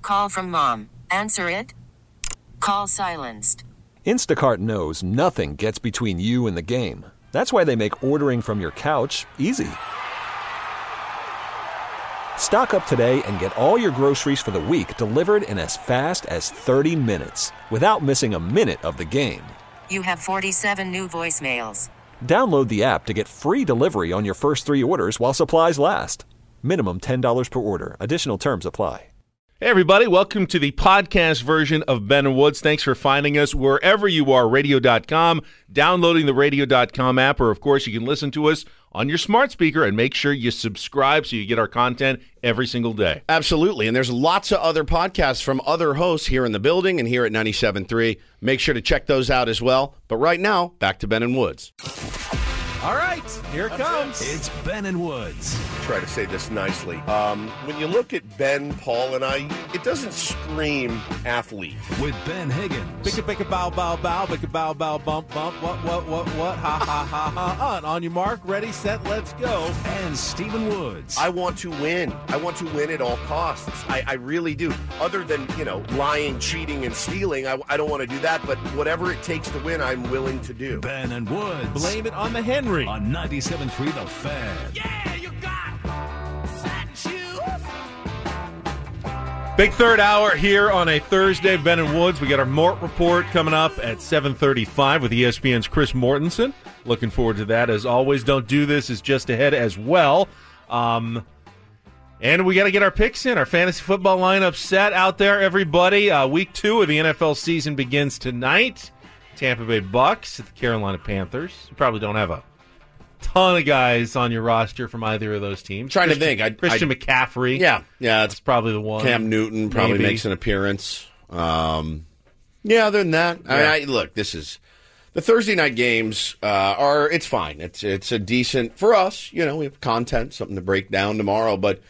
call from mom. Answer it. Call silenced. Instacart knows nothing gets between you and the game. That's why they make ordering from your couch easy. Stock up today and get all your groceries for the week delivered in as fast as 30 minutes without missing a minute of the game. You have 47 new voicemails. Download the app to get free delivery on your first 3 orders while supplies last. Minimum $10 per order. Additional terms apply. Hey, everybody. Welcome to the podcast version of Ben and Woods. Thanks for finding us wherever you are, radio.com, downloading the radio.com app, or, of course, you can listen to us on your smart speaker, and make sure you subscribe so you get our content every single day. Absolutely. And there's lots of other podcasts from other hosts here in the building and here at 97.3. Make sure to check those out as well. But right now, back to Ben and Woods. All right, here it comes. It's Ben and Woods. Try to say this nicely. When you look at Ben, Paul, and I, it doesn't scream athlete. With Ben Higgins. Bicka, bow, bow, bow. Bicka, bow, bow, bump, bump. What? Ha, ha, ha, ha. And on your mark, ready, set, let's go. And Stephen Woods. I want to win. I want to win at all costs. I really do. Other than, lying, cheating, and stealing, I don't want to do that. But whatever it takes to win, I'm willing to do. Ben and Woods. Blame it on the Henry. On 97.3 The Fan. Yeah, you got satin shoes. Big third hour here on a Thursday, Ben and Woods. We got our Mort Report coming up at 7:35 with ESPN's Chris Mortensen. Looking forward to that. As always, Don't Do This is just ahead as well. And we got to get our picks in. Our fantasy football lineup set out there, everybody. Week 2 of the NFL season begins tonight. Tampa Bay Bucks at the Carolina Panthers. You probably don't have a ton of guys on your roster from either of those teams. Trying to think. Christian McCaffrey. Yeah. That's probably the one. Cam Newton probably makes an appearance. Other than that, Yeah. Look, this is the Thursday night games it's fine. It's a decent for us. We have content, something to break down tomorrow, but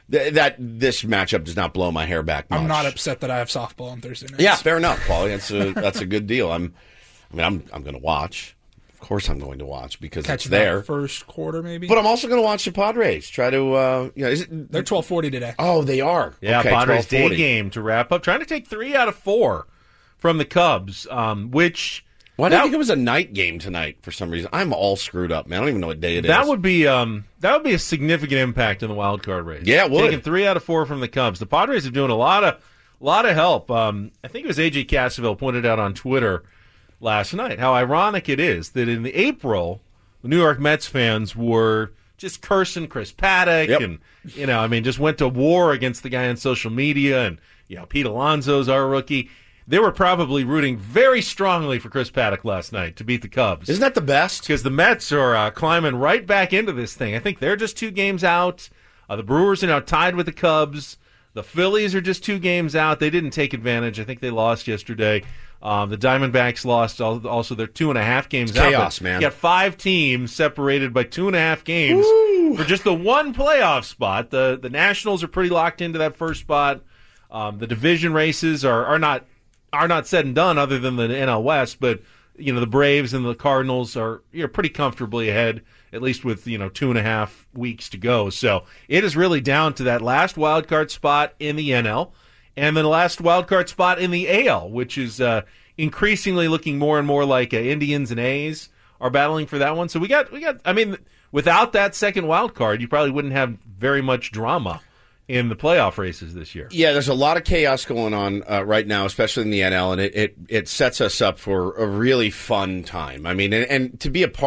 this matchup does not blow my hair back much. I'm not upset that I have softball on Thursday nights. Yeah, fair enough, Paulie. That's a good deal. I'm going to watch. Of course, I'm going to watch because Catch it's there. First quarter, maybe. But I'm also going to watch the Padres. Try to, They're 12:40 today. Oh, they are. Yeah, okay, Padres 12:40. day game to wrap up. Trying to take 3 out of 4 from the Cubs, which... Why do you think it was a night game tonight for some reason? I'm all screwed up, man. I don't even know what day it is. That would be a significant impact in the wild card race. Yeah, it would. Taking 3 out of 4 from the Cubs. The Padres are doing a lot of help. I think it was A.J. Cassaville pointed out on Twitter last night how ironic it is that in April, the New York Mets fans were just cursing Chris Paddock and, just went to war against the guy on social media and, Pete Alonso's our rookie. They were probably rooting very strongly for Chris Paddock last night to beat the Cubs. Isn't that the best? Because the Mets are climbing right back into this thing. I think they're just 2 games out. The Brewers are now tied with the Cubs. The Phillies are just 2 games out. They didn't take advantage. I think they lost yesterday. The Diamondbacks lost also their 2.5 games out. Chaos, man. You got 5 teams separated by 2.5 games for just the one playoff spot. The Nationals are pretty locked into that first spot. The division races are not said and done other than the NL West, but the Braves and the Cardinals are pretty comfortably ahead, at least with 2.5 weeks to go. So it is really down to that last wild card spot in the NL and then the last wild card spot in the AL, which is increasingly looking more and more like Indians and A's are battling for that one. So we got. I mean, without that second wild card, you probably wouldn't have very much drama in the playoff races this year. Yeah, there's a lot of chaos going on right now, especially in the NL, and it sets us up for a really fun time. I mean, and to be a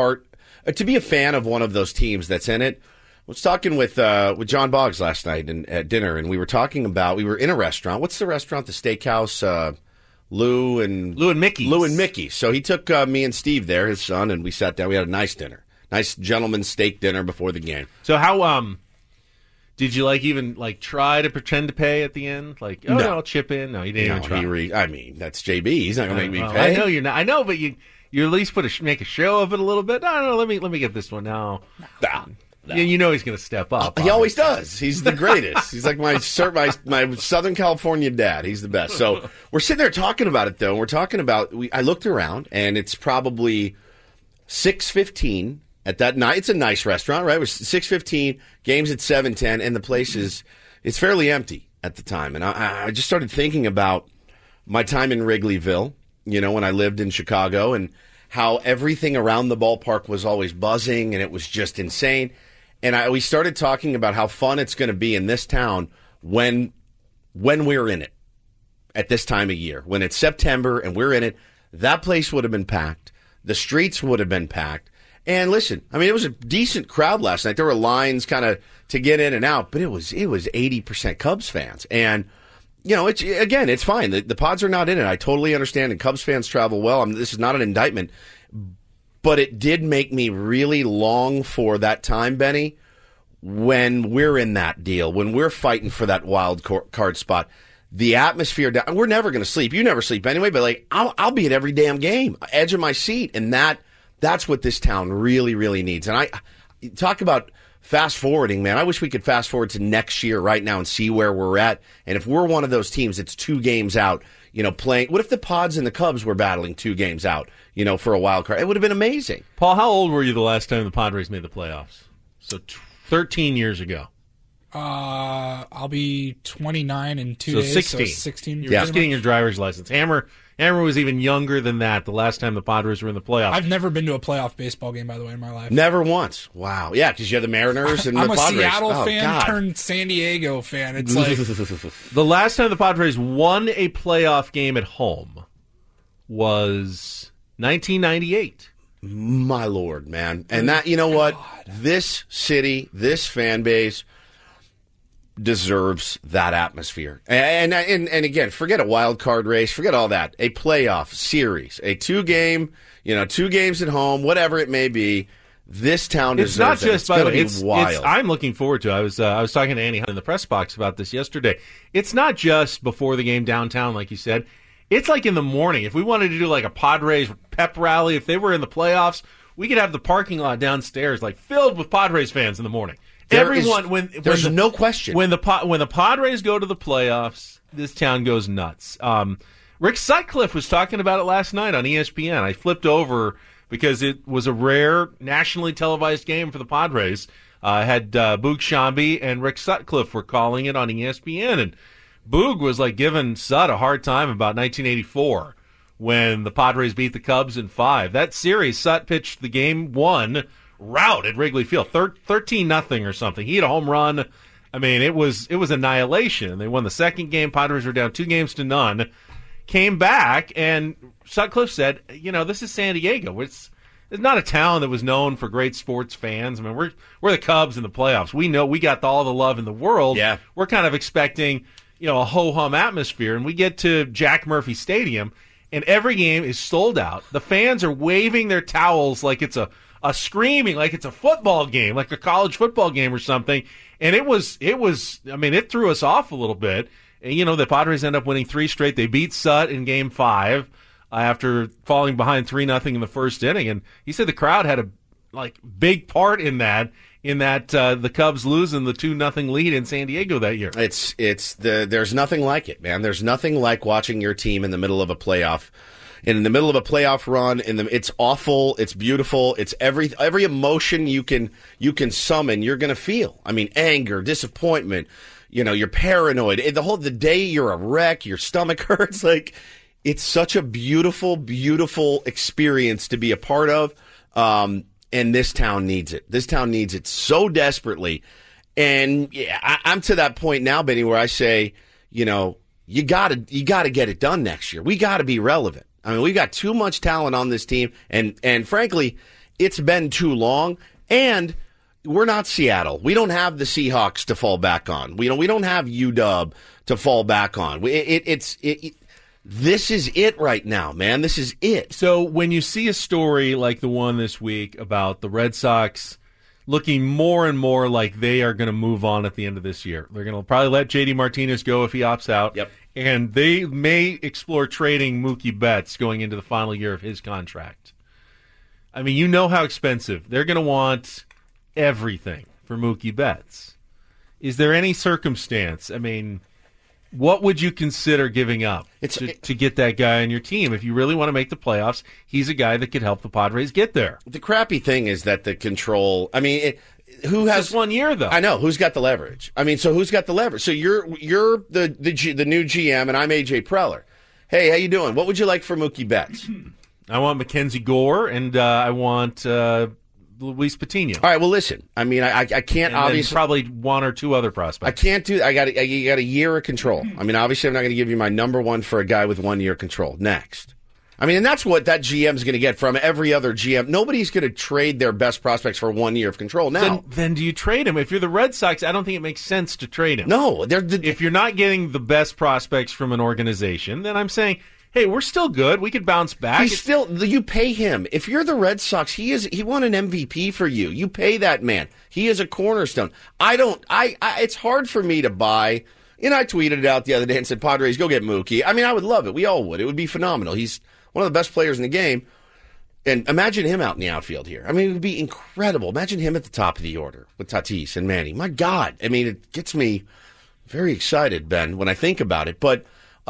fan of one of those teams that's in it. I was talking with John Boggs last night at dinner, and we were talking about, we were in a restaurant. What's the restaurant? The steakhouse, Lou and Mickey. Lou and Mickey. So he took me and Steve there, his son, and we sat down. We had a nice dinner. Nice gentleman's steak dinner before the game. So how did you even try to pretend to pay at the end? No, I'll chip in. No, you didn't even try. That's JB. He's not going to make me pay. I know you're not. I know, but you at least make a show of it a little bit. No, let me get this one now. No. He's going to step up. He always does. He's the greatest. He's like my Southern California dad. He's the best. So we're sitting there talking about it, though. And we're talking about. I looked around, and it's probably 6:15 at that night. It's a nice restaurant, right? It was 6:15. Game's at 7:10, and the place it's fairly empty. at the time. And I just started thinking about my time in Wrigleyville, when I lived in Chicago, and how everything around the ballpark was always buzzing and it was just insane. And we started talking about how fun it's going to be in this town when we're in it at this time of year. When it's September and we're in it, that place would have been packed. The streets would have been packed. And listen, it was a decent crowd last night. There were lines kind of to get in and out, but it was 80% Cubs fans. And, it's fine. The Pods are not in it. I totally understand, and Cubs fans travel well. This is not an indictment. But it did make me really long for that time, Benny, when we're in that deal, when we're fighting for that wild card spot. The atmosphere down, we're never going to sleep. You never sleep anyway, but I'll be at every damn game, edge of my seat, and that's what this town really, really needs. And I talk about fast forwarding, man. I wish we could fast forward to next year right now and see where we're at. And if we're one of those teams that's 2 games out, playing. What if the Pods and the Cubs were battling 2 games out, for a wild card? It would have been amazing. Paul, how old were you the last time the Padres made the playoffs? So 13 years ago. I'll be 29 in 2 days. 16. So 16. You're just getting your driver's license. Hammer was even younger than that the last time the Padres were in the playoffs. I've never been to a playoff baseball game, by the way, in my life. Never once. Wow. Yeah, because you have the Mariners and the Padres. I'm a Seattle fan turned San Diego fan. It's like the last time the Padres won a playoff game at home was 1998. My Lord, man. And that, what? This city, this fan base deserves that atmosphere. And again, forget a wild card race, forget all that. A playoff series, a 2-game, 2 games at home, whatever it may be. This town deserves it. It's not just, by the way, it's wild. I'm looking forward to it. I was talking to Annie in the press box about this yesterday. It's not just before the game downtown, like you said. It's like in the morning. If we wanted to do like a Padres pep rally, if they were in the playoffs, we could have the parking lot downstairs like filled with Padres fans in the morning. There's no question. When the Padres go to the playoffs, this town goes nuts. Rick Sutcliffe was talking about it last night on ESPN. I flipped over because it was a rare nationally televised game for the Padres. Had Boog Sciambi and Rick Sutcliffe were calling it on ESPN, and Boog was like giving Sut a hard time about 1984 when the Padres beat the Cubs in 5. That series, Sut pitched the game 1. Rout at Wrigley Field, 13-0 or something. He had a home run. It was annihilation. They won the second game. Padres were down 2-0. Came back, and Sutcliffe said, this is San Diego. It's not a town that was known for great sports fans. We're the Cubs in the playoffs. We know we got all the love in the world. Yeah. We're kind of expecting, a ho-hum atmosphere, and we get to Jack Murphy Stadium, and every game is sold out. The fans are waving their towels like it's a screaming like it's a football game, like a college football game or something. And it threw us off a little bit. And, the Padres end up winning 3 straight. They beat Sut in Game 5 after falling behind 3-0 in the first inning. And he said the crowd had a big part in that the Cubs losing the 2-0 lead in San Diego that year. There's nothing like it, man. There's nothing like watching your team in the middle of a playoff. And in the middle of a playoff run, it's awful, it's beautiful, it's every emotion you can summon, you're going to feel. Anger, disappointment, you're paranoid. The day you're a wreck, your stomach hurts. It's such a beautiful, beautiful experience to be a part of. And this town needs it. This town needs it so desperately. And I'm to that point now, Benny, where I say, you gotta get it done next year. We gotta be relevant. We've got too much talent on this team, and frankly, it's been too long, and we're not Seattle. We don't have the Seahawks to fall back on. We don't have UW to fall back on. This is it right now, man. This is it. So when you see a story like the one this week about the Red Sox looking more and more like they are going to move on at the end of this year, they're going to probably let J.D. Martinez go if he opts out. Yep. And they may explore trading Mookie Betts going into the final year of his contract. You know how expensive. They're going to want everything for Mookie Betts. Is there any circumstance, what would you consider giving up to get that guy on your team? If you really want to make the playoffs, he's a guy that could help the Padres get there. The crappy thing is that the control, who It's has just 1 year, though. I know who's got the leverage. I mean, so who's got the leverage? So you're the new GM, and I'm AJ Preller. Hey, how you doing? What would you like for Mookie Betts? I want Mackenzie Gore, and I want Luis Patino. All right. Well, listen. I mean, I can't And obviously. then probably one or two other prospects. I can't do. You got a year of control. I mean, obviously, I'm not going to give you my number one for a guy with 1 year control. Next. I mean, and that's what that GM's going to get from every other GM. Nobody's going to trade their best prospects for 1 year of control now. Then do you trade him? If you're the Red Sox, I don't think it makes sense to trade him. No, if you're not getting the best prospects from an organization, then I'm saying, hey, we're still good. We could bounce back. You pay him. If you're the Red Sox, he won an MVP for you. You pay that man. He is a cornerstone. It's hard for me to buy. And I tweeted it out the other day and said, Padres, go get Mookie. I mean, I would love it. We all would. It would be phenomenal. He's one of the best players in the game. And imagine him out in the outfield here. I mean, it would be incredible. Imagine him at the top of the order with Tatis and Manny. My God. I mean, it gets me very excited, Ben, when I think about it. But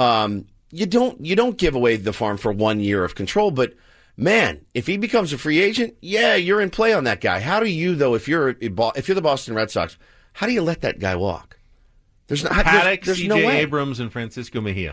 you don't give away the farm for 1 year of control. But, man, if he becomes a free agent, yeah, you're in play on that guy. How do you, though, if you're the Boston Red Sox, how do you let that guy walk? There's Paddock, there's C.J. no way. Abrams, and Francisco Mejia.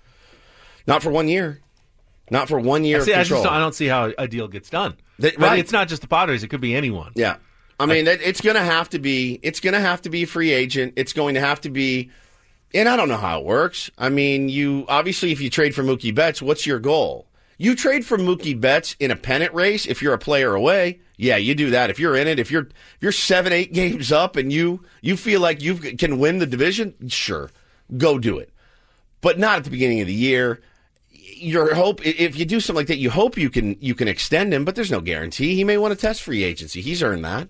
Not for 1 year. Not for 1 year of control. I don't see how a deal gets done. Right. But it's not just the Padres; it could be anyone. Yeah, I mean, it's going to have to be. It's going to have to be a free agent. It's going to have to be, and I don't know how it works. I mean, obviously, if you trade for Mookie Betts, what's your goal? You trade for Mookie Betts in a pennant race if you're a player away. Yeah, you do that. If you're in it, if you're 7-8 games up and you feel like you can win the division, sure, go do it. But not at the beginning of the year. Your hope, if you do something like that, you hope you can extend him, but there's no guarantee. He may want to test free agency. He's earned that.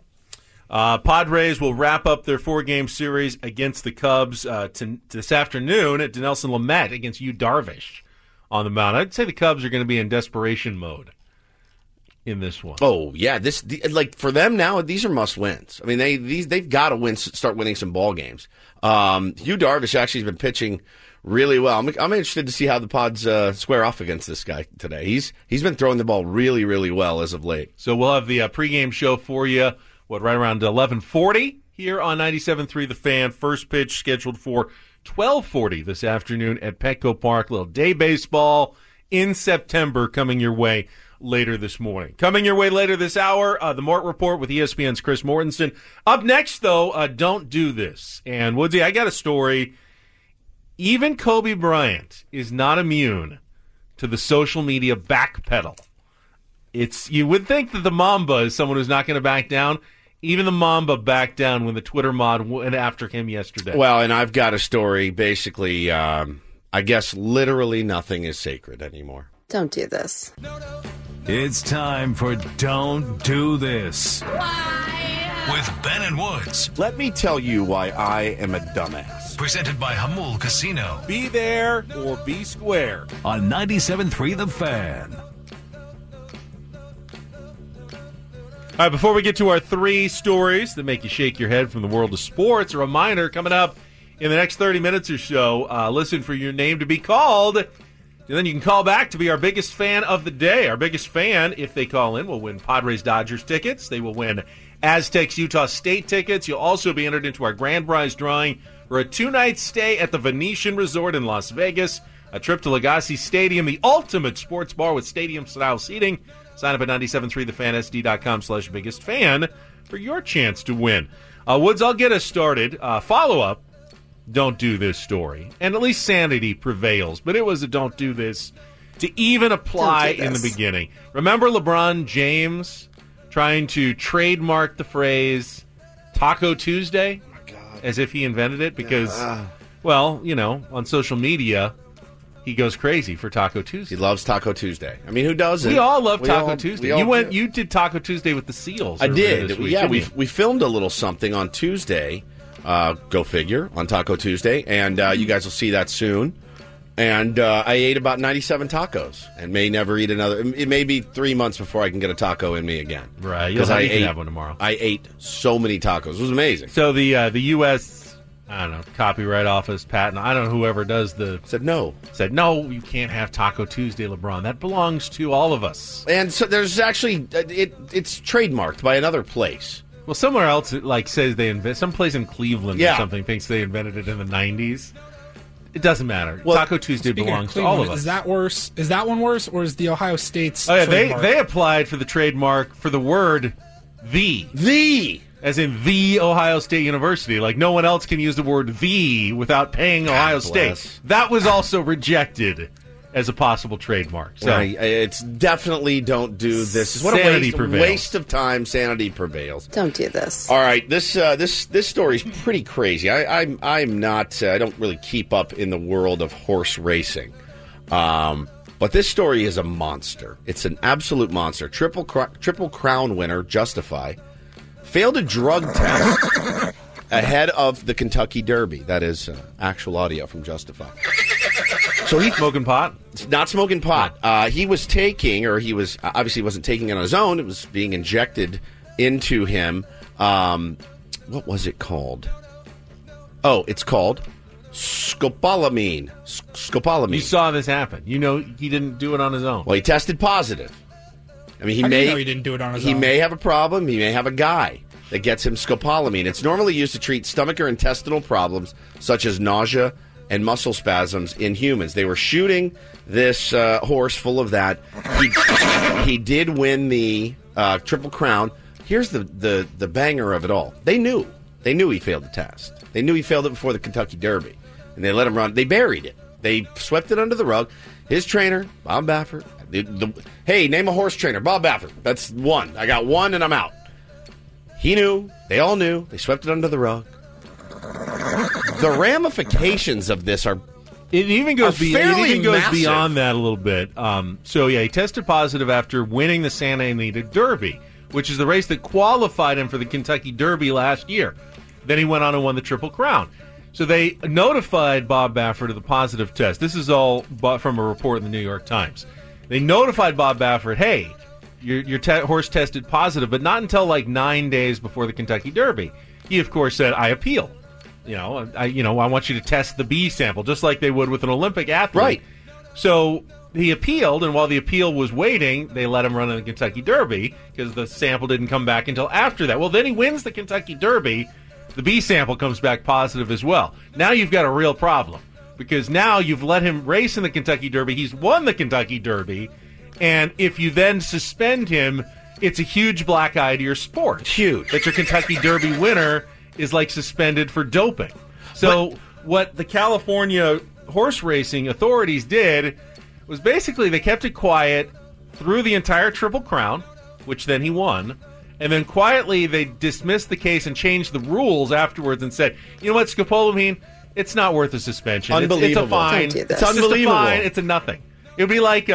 Padres will wrap up their 4-game series against the Cubs this afternoon at Dinelson Lamet against Yu Darvish on the mound. I'd say the Cubs are going to be in desperation mode in this one. Oh yeah, for them now, these are must wins. I mean, they've got to start winning some ball games. Yu Darvish actually has been pitching really well. I'm interested to see how the Pods square off against this guy today. He's been throwing the ball really, really well as of late. So we'll have the pregame show for you, right around 11:40 here on 97.3 The Fan. First pitch scheduled for 12:40 this afternoon at Petco Park. Little day baseball in September coming your way later this morning. Coming your way later this hour, the Mort Report with ESPN's Chris Mortensen. Up next, though, Don't Do This. And Woodsy, I got a story. Even Kobe Bryant is not immune to the social media backpedal. You would think that the Mamba is someone who's not going to back down. Even the Mamba backed down when the Twitter mod went after him yesterday. Well, and I've got a story. Basically, I guess literally nothing is sacred anymore. Don't do this. It's time for Don't Do This. With Ben and Woods. Let me tell you why I am a dumbass. Presented by Hamul Casino. Be there or be square. On 97.3 The Fan. All right, before we get to our 3 stories that make you shake your head from the world of sports, a reminder coming up in the next 30 minutes or so, listen for your name to be called. And then you can call back to be our biggest fan of the day. Our biggest fan, if they call in, will win Padres-Dodgers tickets. They will win Aztecs-Utah State tickets. You'll also be entered into our grand prize drawing for a 2-night stay at the Venetian Resort in Las Vegas, a trip to Legacy Stadium, the ultimate sports bar with stadium-style seating. Sign up at 973thefansd.com/biggest fan for your chance to win. Woods, I'll get us started. Follow-up, don't do this story. And at least sanity prevails, but it was a don't do this to even apply in the beginning. Remember LeBron James trying to trademark the phrase Taco Tuesday? Oh my God. As if he invented it because, well, on social media, he goes crazy for Taco Tuesday. He loves Taco Tuesday. I mean, who doesn't? We all love Taco Tuesday. You did Taco Tuesday with the Seals. I did. This week, yeah, we filmed a little something on Tuesday. Go figure, on Taco Tuesday. And you guys will see that soon. And I ate about 97 tacos and may never eat another. It may be 3 months before I can get a taco in me again. Right. You'll have one tomorrow. I ate so many tacos. It was amazing. So the U.S., I don't know, Copyright Office, patent, I don't know, whoever does said no, you can't have Taco Tuesday, LeBron. That belongs to all of us. And so there's actually, it's trademarked by another place. Well, somewhere else it says they invented someplace in Cleveland Yeah. or something thinks they invented it in the 90s. It doesn't matter. Well, Taco Tuesday Speaking belongs of to all of Cleveland, us. Is that worse? Is that one worse, or is the Ohio State's Oh yeah, trademark? they applied for the trademark for the word "the," as in the Ohio State University. Like no one else can use the word "the" without paying Ohio bless. State. That was also rejected as a possible trademark. So Right. It's definitely don't do this. What Sanity a prevails. waste of time. Sanity prevails. Don't do this. All right, this story is pretty crazy. I'm not. I don't really keep up in the world of horse racing, but this story is a monster. It's an absolute monster. Triple Crown winner Justify failed a drug test ahead of the Kentucky Derby. That is actual audio from Justify. So he's smoking pot? Not smoking pot. He was taking, or he was obviously wasn't taking it on his own. It was being injected into him. What was it called? Oh, it's called scopolamine. Scopolamine. You saw this happen. You know he didn't do it on his own. Well, he tested positive. I mean, How do you know he didn't do it on his He own? may have a problem. He may have a guy that gets him scopolamine. It's normally used to treat stomach or intestinal problems such as nausea and muscle spasms in humans. They were shooting this horse full of that. He did win the Triple Crown. Here's the banger of it all. They knew he failed the test. They knew he failed it before the Kentucky Derby, and they let him run. They buried it. They swept it under the rug. His trainer, Bob Baffert. Hey, name a horse trainer. Bob Baffert. That's one. I got one, and I'm out. He knew. They all knew. They swept it under the rug. The ramifications of this are It even goes fairly massive. beyond that a little bit. So he tested positive after winning the Santa Anita Derby, which is the race that qualified him for the Kentucky Derby last year. Then he went on and won the Triple Crown. So they notified Bob Baffert of the positive test. This is all from a report in the New York Times. They notified Bob Baffert, hey, your horse tested positive, but not until 9 days before the Kentucky Derby. He, of course, said, I appeal. I want you to test the B sample, just like they would with an Olympic athlete. Right. So he appealed, and while the appeal was waiting, they let him run in the Kentucky Derby because the sample didn't come back until after that. Well, then he wins the Kentucky Derby. The B sample comes back positive as well. Now you've got a real problem because now you've let him race in the Kentucky Derby. He's won the Kentucky Derby, and if you then suspend him, it's a huge black eye to your sport. Huge. That your Kentucky Derby winner is suspended for doping. So what the California horse racing authorities did was basically they kept it quiet through the entire Triple Crown, which then he won, and then quietly they dismissed the case and changed the rules afterwards and said, you know what, scopolamine, it's not worth a suspension. Unbelievable. It's a fine. Don't do this. It's just unbelievable. a fine. It's a nothing. It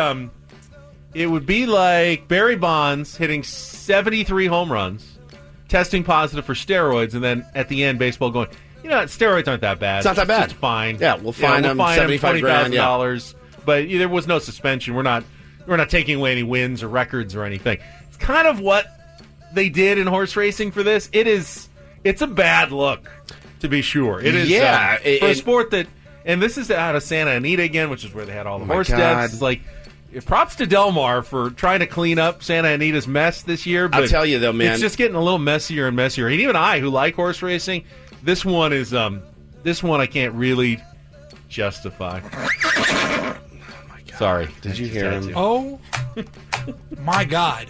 would be like Barry Bonds hitting 73 home runs, testing positive for steroids, and then at the end, baseball going, steroids aren't that bad. It's not that bad. It's fine. Yeah, we'll fine him $75,000. $20,000. But there was no suspension. We're not taking away any wins or records or anything. It's kind of what they did in horse racing for this. It's a bad look, to be sure. It is. Yeah, for a sport that, and this is out of Santa Anita again, which is where they had all the horse God. deaths. It's props to Del Mar for trying to clean up Santa Anita's mess this year. But I'll tell you though, man, it's just getting a little messier and messier. And even I, who like horse racing, this one I can't really justify. Oh my God. Sorry. Did you hear him? Oh my God!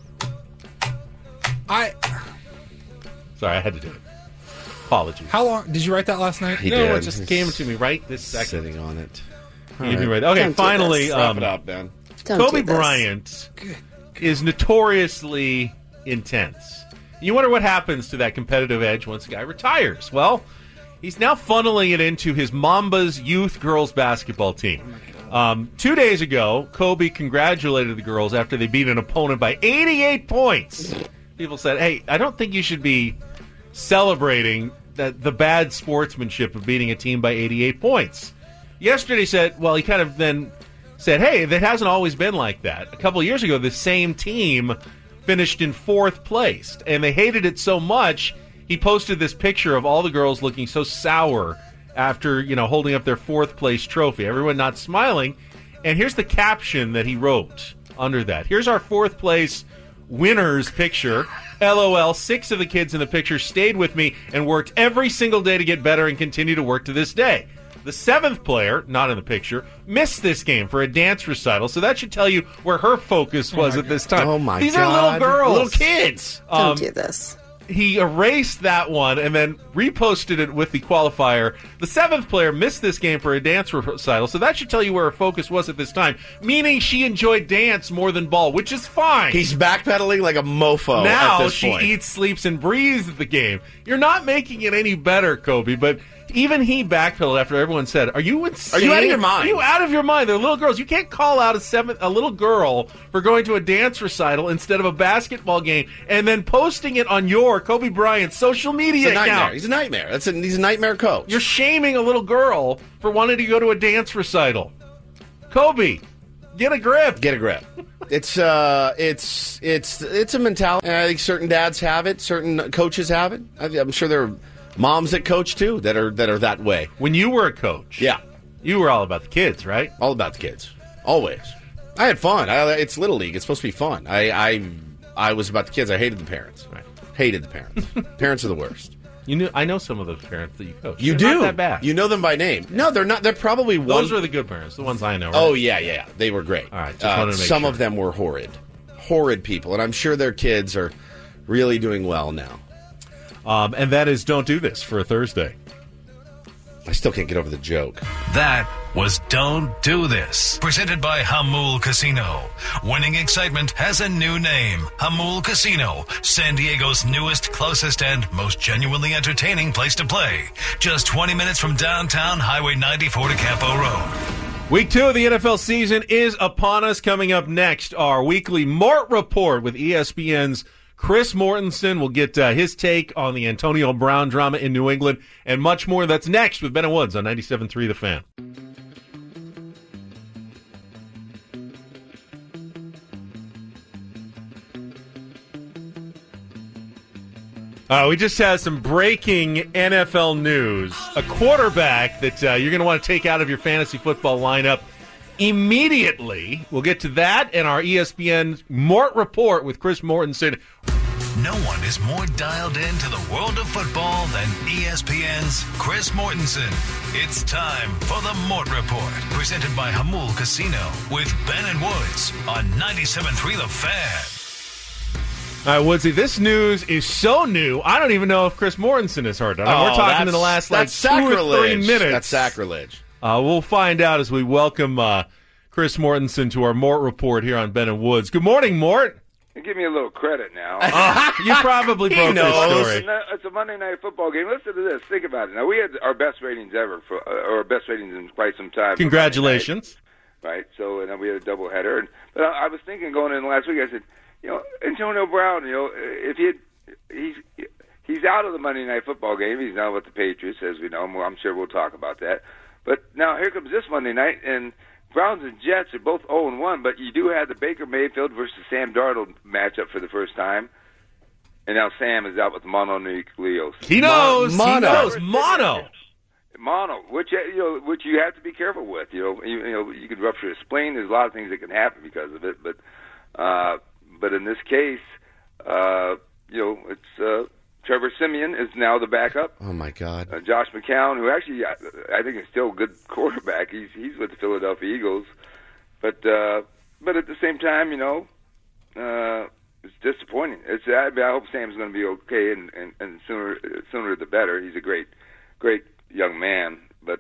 Sorry, I had to do it. Apologies. How long did you write that last night? He No, did. it just came to me right this second. Sitting on it. Okay, finally, Wrap it up, Ben. Don't Kobe do this. Bryant is notoriously intense. You wonder what happens to that competitive edge once a guy retires. Well, he's now funneling it into his Mambas youth girls basketball team. 2 days ago, Kobe congratulated the girls after they beat an opponent by 88 points. People said, hey, I don't think you should be celebrating the bad sportsmanship of beating a team by 88 points. Yesterday he kind of then said, hey, that hasn't always been like that. A couple of years ago, the same team finished in 4th place, and they hated it so much, he posted this picture of all the girls looking so sour after, holding up their 4th place trophy. Everyone not smiling. And here's the caption that he wrote under that. Here's our 4th place winners picture. LOL, 6 of the kids in the picture stayed with me and worked every single day to get better and continue to work to this day. The 7th player, not in the picture, missed this game for a dance recital, so that should tell you where her focus was at this time. Oh, my These God. are little girls. Little kids. Don't do this. He erased that one and then reposted it with the qualifier. The 7th player missed this game for a dance recital, so that should tell you where her focus was at this time, meaning she enjoyed dance more than ball, which is fine. He's backpedaling like a mofo now at this she point. eats, sleeps, and breathes the game. You're not making it any better, Kobe, but even he backpedaled after everyone said, "Are you insane? Are you out of your mind? Are you out of your mind? They're little girls. You can't call out a little girl for going to a dance recital instead of a basketball game and then posting it on your Kobe Bryant social media account. He's a nightmare. He's a nightmare coach. You're shaming a little girl for wanting to go to a dance recital. Kobe, get a grip. Get a grip. It's a mentality. And I think certain dads have it. Certain coaches have it. I'm sure there are moms that coach too that are that way. When you were a coach, yeah, you were all about the kids, right? All about the kids, always. I had fun. It's Little League. It's supposed to be fun. I was about the kids. I hated the parents. Right. Hated the parents. Parents are the worst. I know some of those parents that you coach. You They're do. not that bad. You know them by name. No, they're not. They're probably Those are the good parents, the ones I know. Right? Oh yeah. They were great. All right, just wanted to make some sure. of them were horrid people, and I'm sure their kids are really doing well now. And that is Don't Do This for a Thursday. I still can't get over the joke. That was Don't Do This, presented by Hamul Casino. Winning excitement has a new name. Hamul Casino, San Diego's newest, closest, and most genuinely entertaining place to play. Just 20 minutes from downtown Highway 94 to Campo Road. Week 2 of the NFL season is upon us. Coming up next, our weekly Mort Report with ESPN's Chris Mortensen. Will get his take on the Antonio Brown drama in New England and much more. That's next with Ben and Woods on 97.3 The Fan. We just had some breaking NFL news. A quarterback that you're going to want to take out of your fantasy football lineup immediately. We'll get to that and our ESPN Mort Report with Chris Mortensen. No one is more dialed into the world of football than ESPN's Chris Mortensen. It's time for the Mort Report, presented by Hamul Casino with Ben and Woods on 97.3 The Fan. All right, Woodsy, this news is so new, I don't even know if Chris Mortensen has heard it. We're talking in the last 2 or 3 minutes. That's sacrilege. We'll find out as we welcome Chris Mortensen to our Mort Report here on Ben and Woods. Good morning, Mort. Give me a little credit now. You probably broke this story. It's a Monday night football game. Listen to this. Think about it. Now, we had our best ratings ever, or our best ratings in quite some time. Congratulations. Right. So and then we had a doubleheader. But I was thinking going in last week, I said, Antonio Brown, if he's out of the Monday night football game. He's now with the Patriots, as we know. I'm sure we'll talk about that. But now here comes this Monday night, and Browns and Jets are both 0-1, but you do have the Baker Mayfield versus Sam Darnold matchup for the first time. And now Sam is out with mononucleosis. He knows. Mono, which you have to be careful with. You could rupture a spleen. There's a lot of things that can happen because of it. But in this case, it's Trevor Siemian is now the backup. Oh my God! Josh McCown, who actually I think is still a good quarterback. He's with the Philadelphia Eagles, but at the same time, it's disappointing. I hope Sam's going to be okay, and sooner the better. He's a great young man, but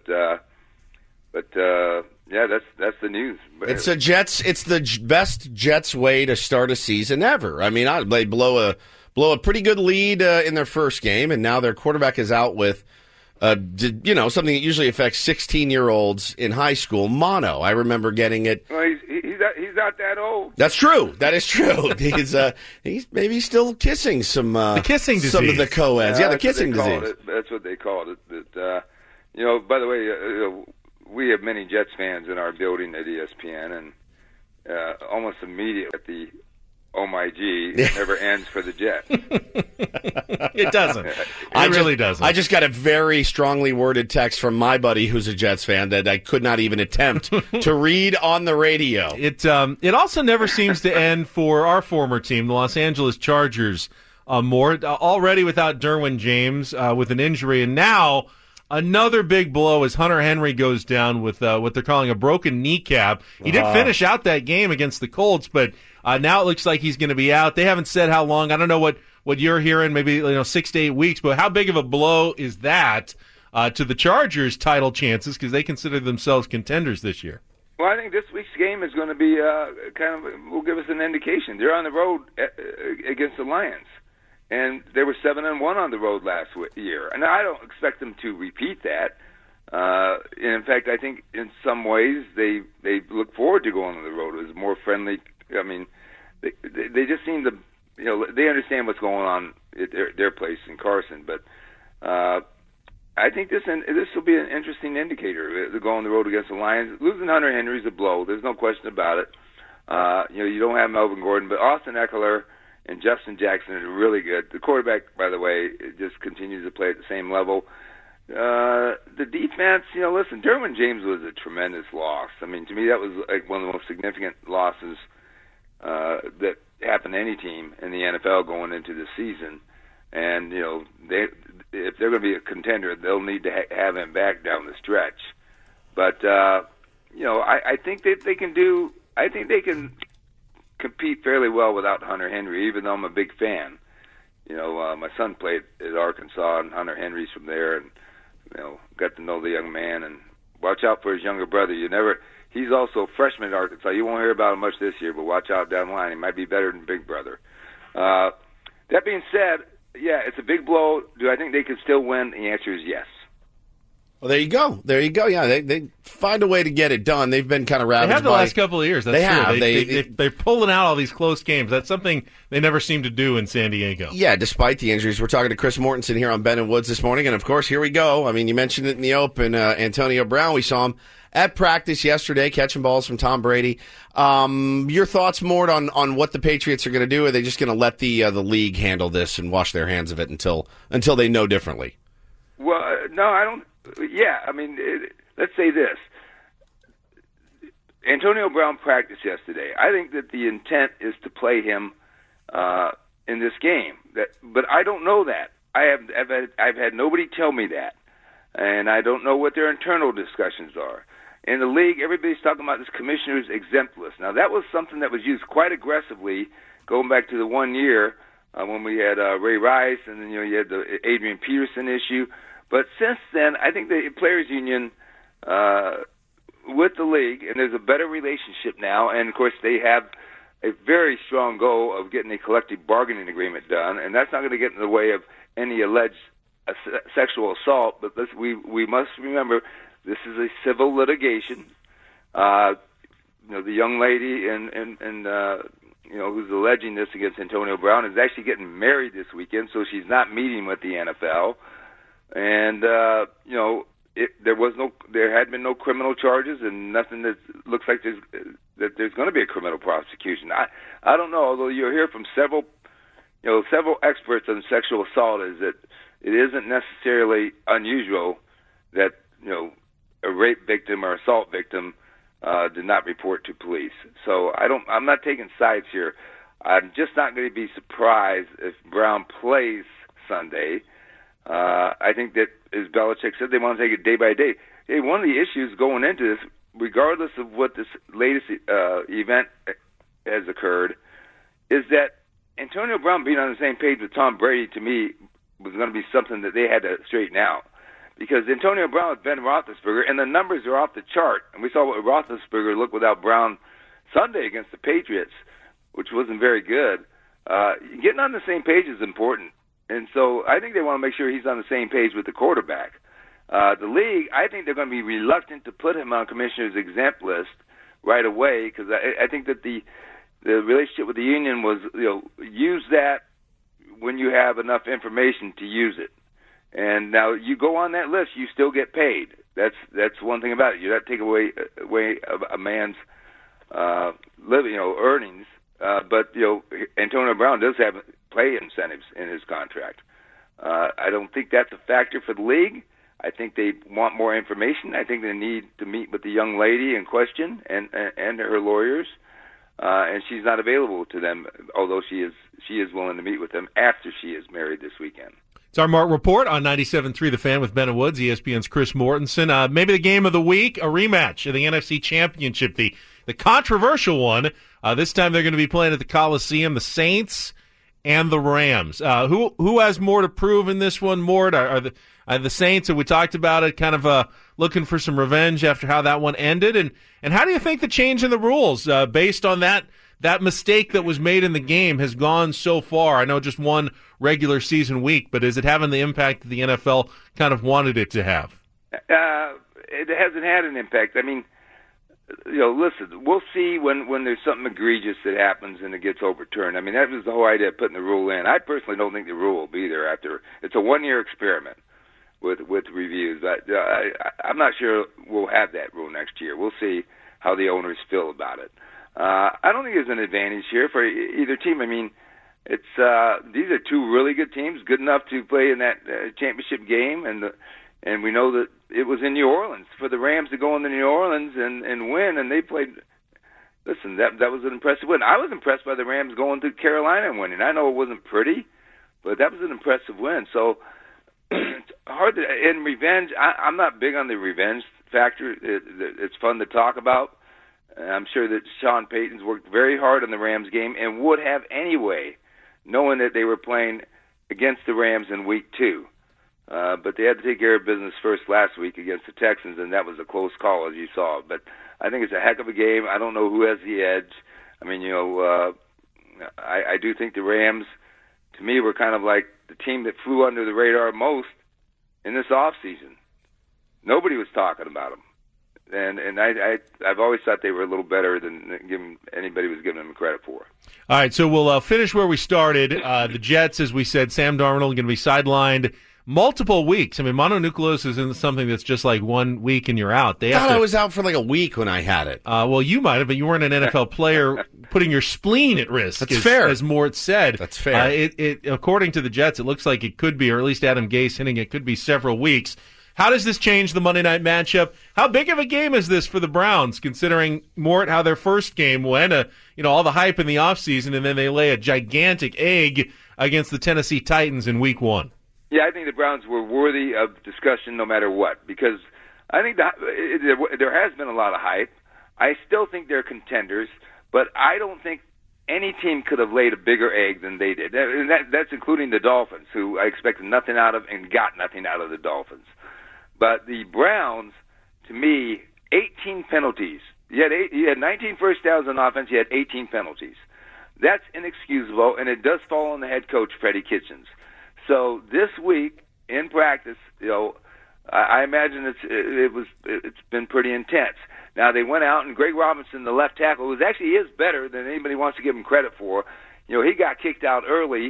that's the news. It's the best Jets way to start a season ever. I mean, they blow a pretty good lead in their first game, and now their quarterback is out with something that usually affects 16-year-olds in high school, mono. I remember getting it. Well, he's not that old. That's true. That is true. He's maybe still kissing some the kissing disease. Some of the co-eds. Yeah, the kissing disease. That's what they called it. But, by the way, we have many Jets fans in our building at ESPN, and almost immediately at the "Oh my G," it never ends for the Jets. It doesn't. It really doesn't. I just got a very strongly worded text from my buddy who's a Jets fan that I could not even attempt to read on the radio. It also never seems to end for our former team, the Los Angeles Chargers. more. Already without Derwin James with an injury, and now another big blow as Hunter Henry goes down with what they're calling a broken kneecap. He did finish out that game against the Colts, but now it looks like he's going to be out. They haven't said how long. I don't know what you're hearing, maybe 6 to 8 weeks, but how big of a blow is that to the Chargers' title chances, because they consider themselves contenders this year? Well, I think this week's game is going to be will give us an indication. They're on the road against the Lions, and they were 7-1 on the road last year. And I don't expect them to repeat that. And in fact, I think in some ways they look forward to going on the road. It was more friendly. I mean, they just seem to, they understand what's going on at their place in Carson. But I think this will be an interesting indicator. To go on the road against the Lions. Losing Hunter Henry is a blow. There's no question about it. You don't have Melvin Gordon, but Austin Eckler and Justin Jackson are really good. The quarterback, by the way, just continues to play at the same level. The defense, listen, Derwin James was a tremendous loss. I mean, to me, that was like one of the most significant losses that happened to any team in the NFL going into the season. And, if they're going to be a contender, they'll need to have him back down the stretch. But, I think that they can compete fairly well without Hunter Henry, even though I'm a big fan. My son played at Arkansas, and Hunter Henry's from there, and, got to know the young man. And watch out for his younger brother. He's also a freshman at Arkansas. You won't hear about him much this year, but watch out down the line. He might be better than Big Brother. That being said, yeah, it's a big blow. Do I think they can still win? The answer is yes. Well, there you go. Yeah, they find a way to get it done. They've been kind of ravaged. They have the last couple of years. That's true. They're pulling out all these close games. That's something they never seem to do in San Diego. Yeah, despite the injuries. We're talking to Chris Mortensen here on Ben and Woods this morning. And, of course, here we go. I mean, you mentioned it in the open. Antonio Brown, we saw him at practice yesterday, catching balls from Tom Brady. Your thoughts, Mort, on what the Patriots are going to do? Are they just going to let the league handle this and wash their hands of it until they know differently? Well, no, I don't. Yeah, I mean, let's say this. Antonio Brown practiced yesterday. I think that the intent is to play him in this game. But I don't know that. I've had nobody tell me that. And I don't know what their internal discussions are. In the league, everybody's talking about this commissioner's exempt list. Now, that was something that was used quite aggressively going back to the 1 year when we had Ray Rice, and then you had the Adrian Peterson issue. But since then, I think the players' union with the league, and there's a better relationship now, and of course they have a very strong goal of getting a collective bargaining agreement done, and that's not going to get in the way of any alleged sexual assault. But we must remember this is a civil litigation. The young lady and who's alleging this against Antonio Brown is actually getting married this weekend, so she's not meeting with the NFL. And there had been no criminal charges, and nothing that looks like there's going to be a criminal prosecution. I don't know, although you'll hear from several experts on sexual assault, is that it isn't necessarily unusual that a rape victim or assault victim did not report to police. So I'm not taking sides here. I'm just not going to be surprised if Brown plays Sunday. I think that, as Belichick said, they want to take it day by day. Hey, one of the issues going into this, regardless of what this latest event has occurred, is that Antonio Brown being on the same page with Tom Brady, to me, was going to be something that they had to straighten out. Because Antonio Brown with Ben Roethlisberger, and the numbers are off the chart. And we saw what Roethlisberger looked without Brown Sunday against the Patriots, which wasn't very good. Getting on the same page is important. And so I think they want to make sure he's on the same page with the quarterback. The league, I think they're going to be reluctant to put him on commissioner's exempt list right away, because I think that the relationship with the union was, use that when you have enough information to use it. And now you go on that list, you still get paid. That's one thing about it. You don't take away a man's living, earnings. But Antonio Brown does have play incentives in his contract. I don't think that's a factor for the league. I think they want more information. I think they need to meet with the young lady in question and her lawyers. and she's not available to them, although she is willing to meet with them after she is married this weekend. It's our Mart Report on 97.3 The Fan with Ben and Woods, ESPN's Chris Mortensen. Maybe the game of the week, a rematch of the NFC Championship, the controversial one. This time they're going to be playing at the Coliseum, the Saints and the Rams. Who has more to prove in this one, Mort? Are the Saints, and we talked about it, kind of looking for some revenge after how that one ended? And how do you think the change in the rules, based on that mistake that was made in the game, has gone so far? I know just one regular season week, but is it having the impact that the NFL kind of wanted it to have? It hasn't had an impact. I mean, listen, we'll see when there's something egregious that happens and it gets overturned. I mean, that was the whole idea of putting the rule in. I personally don't think the rule will be there after. It's a one-year experiment with reviews. I'm not sure we'll have that rule next year. We'll see how the owners feel about it. I don't think there's an advantage here for either team. I mean, these are two really good teams, good enough to play in that championship game, and we know that it was in New Orleans for the Rams to go into New Orleans and win, and they played. Listen, that was an impressive win. I was impressed by the Rams going to Carolina and winning. I know it wasn't pretty, but that was an impressive win. So it's hard to. In revenge, I'm not big on the revenge factor. It's fun to talk about. I'm sure that Sean Payton's worked very hard on the Rams game and would have anyway, knowing that they were playing against the Rams in week 2. But they had to take care of business first last week against the Texans, and that was a close call, as you saw. But I think it's a heck of a game. I don't know who has the edge. I mean, I do think the Rams, to me, were kind of like the team that flew under the radar most in this offseason. Nobody was talking about them. And I've always thought they were a little better than anybody was giving them credit for. All right, so we'll finish where we started. The Jets, as we said, Sam Darnold going to be sidelined multiple weeks. I mean, mononucleosis isn't something that's just like 1 week and you're out. I was out for like a week when I had it. Well, you might have, but you weren't an NFL player putting your spleen at risk. That's fair. As Mort said. That's fair. According to the Jets, it looks like it could be, or at least Adam Gase hinting it could be several weeks. How does this change the Monday night matchup? How big of a game is this for the Browns, considering, Mort, how their first game went, all the hype in the offseason, and then they lay a gigantic egg against the Tennessee Titans in week 1? Yeah, I think the Browns were worthy of discussion no matter what, because I think there has been a lot of hype. I still think they're contenders, but I don't think any team could have laid a bigger egg than they did. And that's including the Dolphins, who I expected nothing out of and got nothing out of the Dolphins. But the Browns, to me, 18 penalties. You had 19 first downs on offense. You had 18 penalties. That's inexcusable, and it does fall on the head coach, Freddie Kitchens. So this week in practice, I imagine it's been pretty intense. Now they went out, and Greg Robinson, the left tackle, who actually is better than anybody wants to give him credit for. He got kicked out early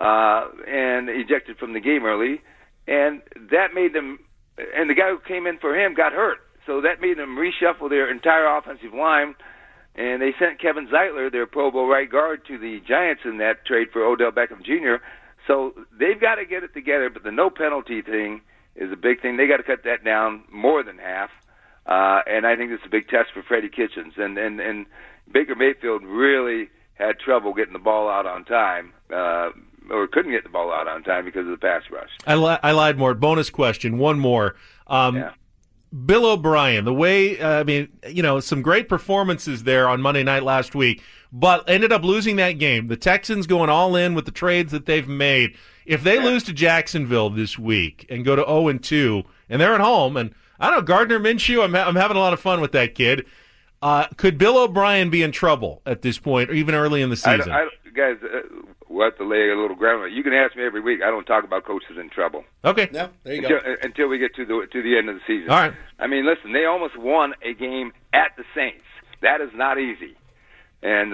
and ejected from the game early, and that made them. And the guy who came in for him got hurt, so that made them reshuffle their entire offensive line. And they sent Kevin Zeitler, their Pro Bowl right guard, to the Giants in that trade for Odell Beckham Jr. So they've got to get it together, but the no penalty thing is a big thing. They got to cut that down more than half, and I think it's a big test for Freddie Kitchens. And Baker Mayfield really had trouble getting the ball out on time, or couldn't get the ball out on time because of the pass rush. I lied more. Bonus question, one more. Bill O'Brien, the way, some great performances there on Monday night last week, but ended up losing that game. The Texans going all in with the trades that they've made. If they lose to Jacksonville this week and go to 0-2, and they're at home, and I don't know, Gardner Minshew, I'm having a lot of fun with that kid. Could Bill O'Brien be in trouble at this point, or even early in the season? Guys, we'll have to lay a little ground. You can ask me every week. I don't talk about coaches in trouble. Okay. Yeah, there you go. Until we get to the end of the season. All right. I mean, listen, they almost won a game at the Saints. That is not easy. And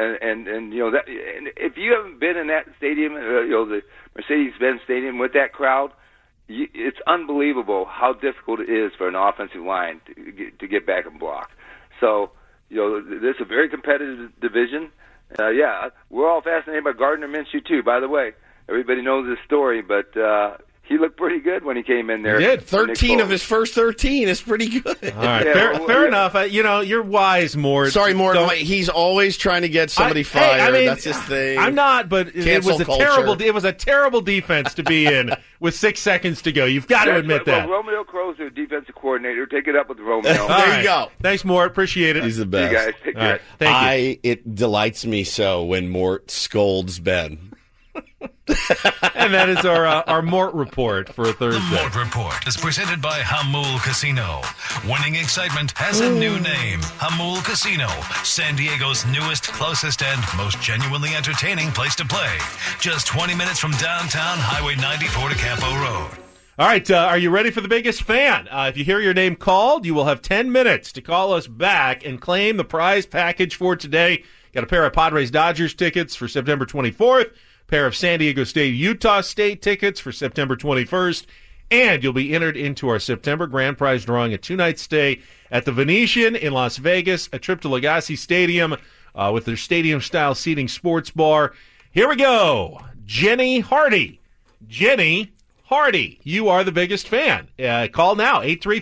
if you haven't been in that stadium, the Mercedes-Benz Stadium with that crowd, it's unbelievable how difficult it is for an offensive line to get back and block. So, this is a very competitive division. We're all fascinated by Gardner Minshew, too, by the way. Everybody knows this story, but he looked pretty good when he came in there. He did. 13 of his first 13 is pretty good. All right, fair enough. You're wise, Mort. Sorry, Mort. He's always trying to get somebody fired. That's his thing. I'm not, but it was a terrible defense to be in with 6 seconds to go. You've got to admit that. Romeo Crow's their defensive coordinator. Take it up with Romeo. There you go. Thanks, Mort. Appreciate it. He's the best. You guys take care. Right, thank you. It delights me so when Mort scolds Ben. And that is our Mort Report for Thursday. The Mort Report is presented by Hamul Casino. Winning excitement has a new name. Hamul Casino, San Diego's newest, closest, and most genuinely entertaining place to play. Just 20 minutes from downtown Highway 94 to Campo Road. All right, are you ready for the biggest fan? If you hear your name called, you will have 10 minutes to call us back and claim the prize package for today. Got a pair of Padres-Dodgers tickets for September 24th. Pair of San Diego State-Utah State tickets for September 21st, and you'll be entered into our September grand prize drawing, a 2-night stay at the Venetian in Las Vegas, a trip to Legacy Stadium with their stadium-style seating sports bar. Here we go. Jenny Hardy. Jenny Hardy, you are the biggest fan. Call now,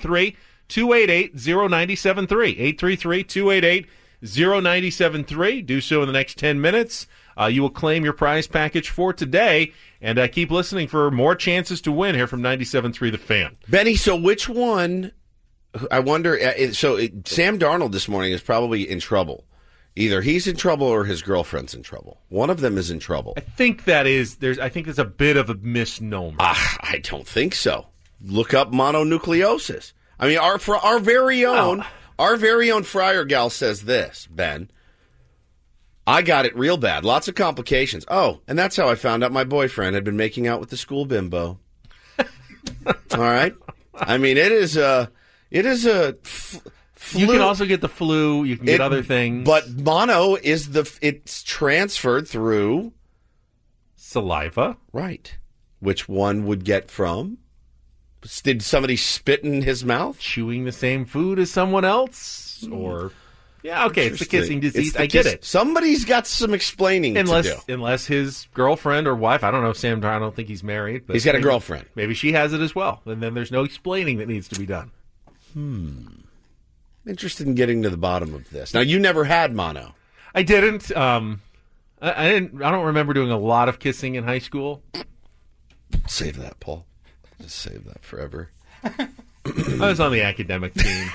833-288-0973, 833-288-0973. Do so in the next 10 minutes. You will claim your prize package for today, and keep listening for more chances to win here from 97.3 The Fan. Benny, so which one, I wonder, Sam Darnold this morning is probably in trouble. Either he's in trouble or his girlfriend's in trouble. One of them is in trouble. I think it's a bit of a misnomer. I don't think so. Look up mononucleosis. I mean, our very own Fryer gal says this, Ben. I got it real bad. Lots of complications. Oh, and that's how I found out my boyfriend had been making out with the school bimbo. All right? I mean, it is a flu. You can also get the flu. You can get other things. But mono it's transferred through saliva. Right. Which one would get from? Did somebody spit in his mouth? Chewing the same food as someone else? Or... Yeah, okay, it's the kissing disease. I get it. Somebody's got some explaining to do. Unless his girlfriend or wife, I don't know if I don't think he's married. But he's got a girlfriend. Maybe she has it as well. And then there's no explaining that needs to be done. Interested in getting to the bottom of this. Now, you never had mono. I didn't. I don't remember doing a lot of kissing in high school. Save that, Paul. Just save that forever. I was on the academic team.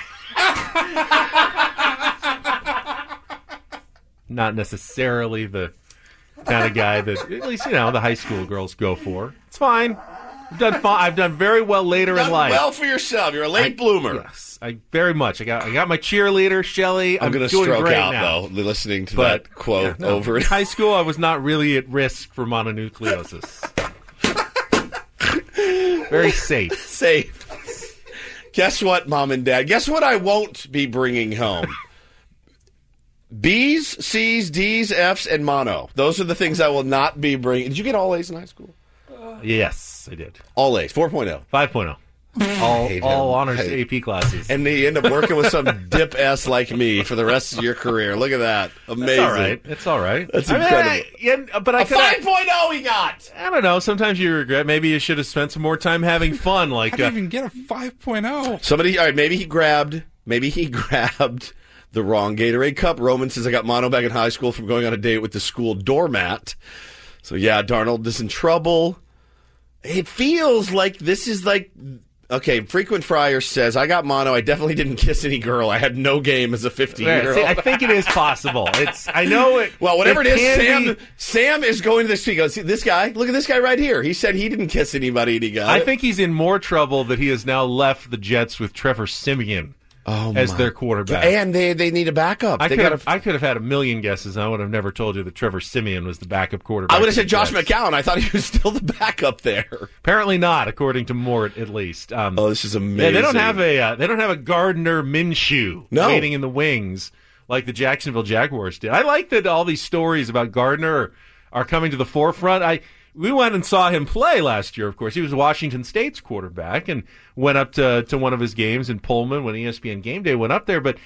Not necessarily the kind of guy that, at least, the high school girls go for. It's fine. I've done very well later in life. Well for yourself. You're a late bloomer. Yes, very much. I got my cheerleader, Shelly. I'm going to stroke out, though, listening to that quote over. In high school, I was not really at risk for mononucleosis. Very safe. Safe. Guess what, Mom and Dad? Guess what I won't be bringing home? B's, C's, D's, F's, and mono. Those are the things I will not be bringing. Did you get all A's in high school? Yes, I did. All A's, 4.0. 5.0. All honors AP classes. And you end up working with some dip S like me for the rest of your career. Look at that. Amazing. It's all right. That's incredible. But a 5.0 he got. I don't know. Sometimes you regret. Maybe you should have spent some more time having fun. Like I didn't even get a 5.0. Somebody, all right, maybe he grabbed the wrong Gatorade cup. Roman says, I got mono back in high school from going on a date with the school doormat. So, yeah, Darnold is in trouble. It feels like this is like, okay, Frequent Fryer says, I got mono. I definitely didn't kiss any girl. I had no game as a 15-year-old. I think it is possible. I know it. Well, whatever it is, Sam is going to this tweet. See, this guy, look at this guy right here. He said he didn't kiss anybody and he got it. I think he's in more trouble that he has now left the Jets with Trevor Siemian. As their quarterback. And they need a backup. I could have had a million guesses. I would have never told you that Trevor Siemian was the backup quarterback. I would have said Josh McCown. I thought he was still the backup there. Apparently not, according to Mort, at least. This is amazing. Yeah, they don't have a Gardner Minshew waiting in the wings like the Jacksonville Jaguars did. I like that all these stories about Gardner are coming to the forefront. We went and saw him play last year, of course. He was Washington State's quarterback and went up to one of his games in Pullman when ESPN Game Day went up there. But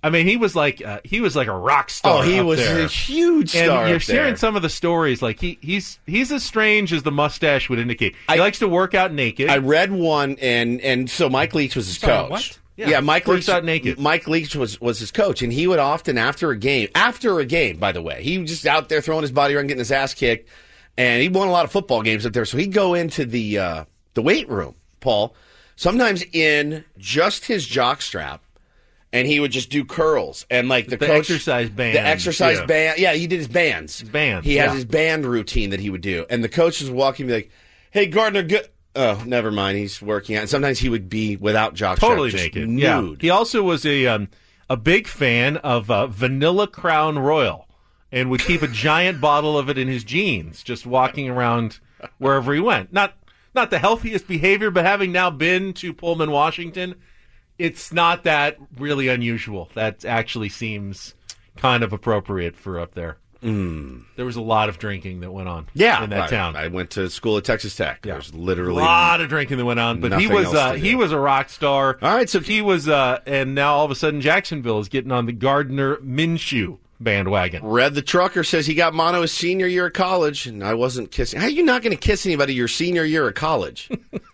I mean, he was like a rock star. Oh, he up was there. a huge star. And you're up hearing there. some of the stories. Like he's as strange as the mustache would indicate. He likes to work out naked. I read one, and so Mike Leach was his coach. What? Yeah, Mike works Leach out naked. Mike Leach was his coach, and he would often after a game, by the way, he was just out there throwing his body around, getting his ass kicked, and he won a lot of football games up there. So he'd go into the weight room, Paul, sometimes in just his jockstrap, and he would just do curls and like the coach, exercise band. The exercise band. Yeah, he did his bands. He had his band routine that he would do, and the coach was walking, be like, "Hey, Gardner, good." Oh, never mind. He's working out. And sometimes he would be without jockstrap, totally just naked. nude. Yeah. He also was a big fan of Vanilla Crown Royal, and would keep a giant bottle of it in his jeans, just walking around wherever he went. Not the healthiest behavior, but having now been to Pullman, Washington, it's not that really unusual. That actually seems kind of appropriate for up there. There was a lot of drinking that went on in that town. I went to school at Texas Tech. Yeah. There's literally a lot of drinking that went on, but he was a rock star. All right, so he was, and now all of a sudden Jacksonville is getting on the Gardner Minshew bandwagon. Red the Trucker says he got mono his senior year of college, and I wasn't kissing. How are you not going to kiss anybody your senior year of college?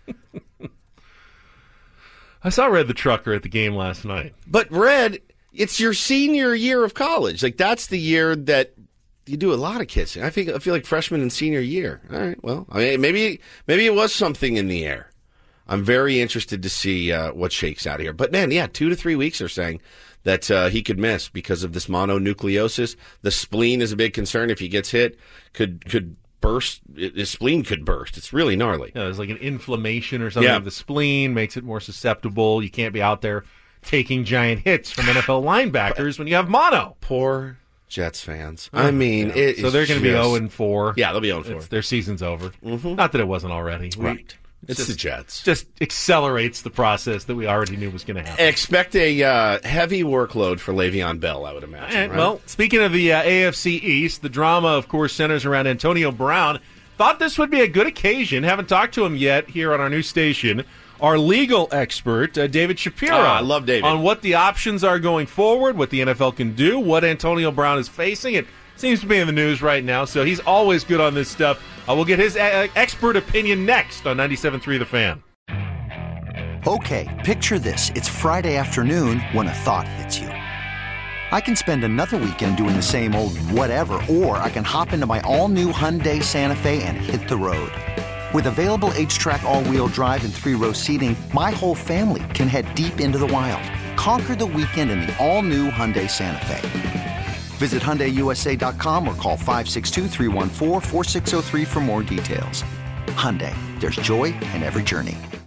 I saw Red the Trucker at the game last night. But Red, it's your senior year of college. Like that's the year that you do a lot of kissing. I feel like freshman and senior year. All right, well, I mean, maybe it was something in the air. I'm very interested to see what shakes out here. But man, yeah, 2 to 3 weeks they're saying that he could miss because of this mononucleosis. The spleen is a big concern. If he gets hit, could burst. His spleen could burst. It's really gnarly. Yeah, there's like an inflammation or something of the spleen, makes it more susceptible. You can't be out there taking giant hits from NFL linebackers when you have mono. Poor Jets fans. I mean, it so they're going to be 0-4. Yeah, they'll be 0-4. Their season's over. Not that it wasn't already. Right. It's the Jets. Just accelerates the process that we already knew was going to happen. Expect a heavy workload for Le'Veon Bell, I would imagine. Right? Well, speaking of the AFC East, the drama, of course, centers around Antonio Brown. Thought this would be a good occasion. Haven't talked to him yet here on our new station. Our legal expert, David Shapiro. I love David. On what the options are going forward, what the NFL can do, what Antonio Brown is facing. It seems to be in the news right now, so he's always good on this stuff. We'll get his expert opinion next on 97.3 The Fan. Okay, picture this. It's Friday afternoon when a thought hits you. I can spend another weekend doing the same old whatever, or I can hop into my all-new Hyundai Santa Fe and hit the road. With available H-Track all-wheel drive and 3-row seating, my whole family can head deep into the wild. Conquer the weekend in the all-new Hyundai Santa Fe. Visit HyundaiUSA.com or call 562-314-4603 for more details. Hyundai, there's joy in every journey.